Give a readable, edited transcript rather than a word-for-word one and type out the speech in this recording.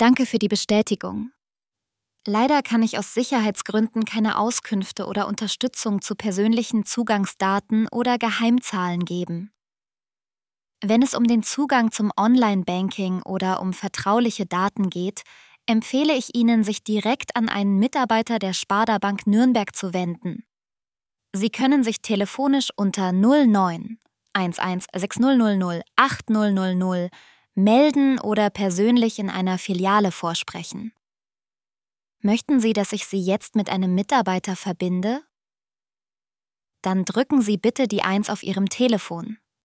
Danke für die Bestätigung. Leider kann ich aus Sicherheitsgründen keine Auskünfte oder Unterstützung zu persönlichen Zugangsdaten oder Geheimzahlen geben. Wenn es um den Zugang zum Online-Banking oder um vertrauliche Daten geht, empfehle ich Ihnen, sich direkt an einen Mitarbeiter der Sparda Bank Nürnberg zu wenden. Sie können sich telefonisch unter 09 11 6000 8000 melden oder persönlich in einer Filiale vorsprechen. Möchten Sie, dass ich Sie jetzt mit einem Mitarbeiter verbinde? Dann drücken Sie bitte die 1 auf Ihrem Telefon.